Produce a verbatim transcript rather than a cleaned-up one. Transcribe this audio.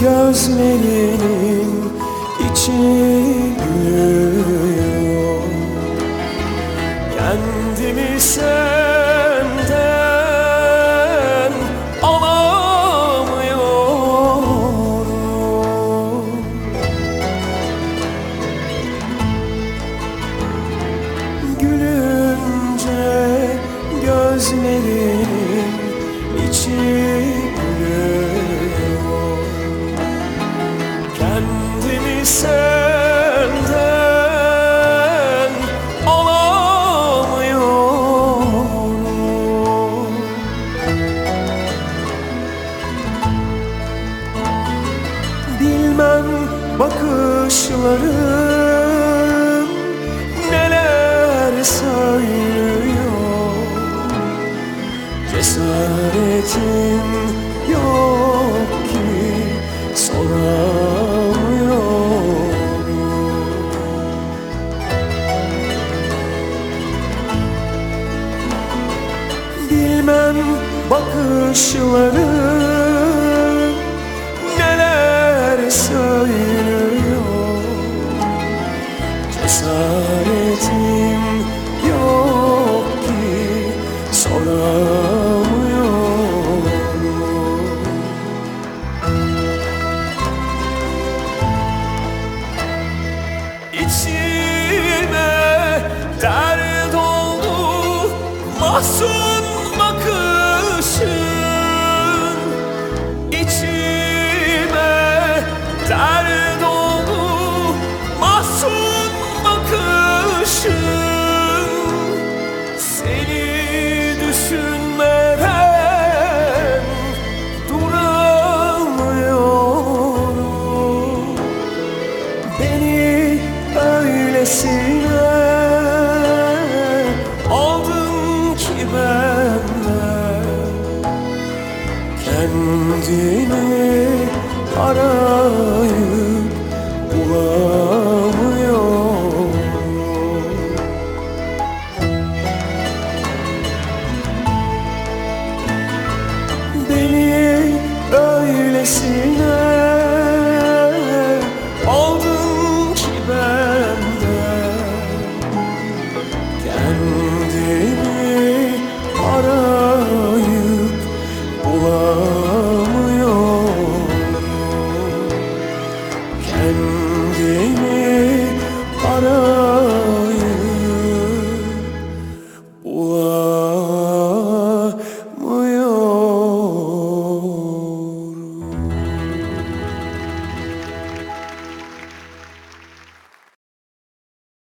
Gözlerinin içi gülüyor. Kendimi senden alamıyorum. Gülünce gözlerinin içi kendimi senden alamıyorum. Bilmem bakışların neler söylüyor. Cesaretim yok ki soramıyorum. Bilmem bakışların neler söylüyor. Cesaretim yok ki soramıyorum. İçime dert oldu mahzun bakışın. İçime dert oldu mahzun bakışın. Seni düşünmeden duramıyorum. Beni öylesi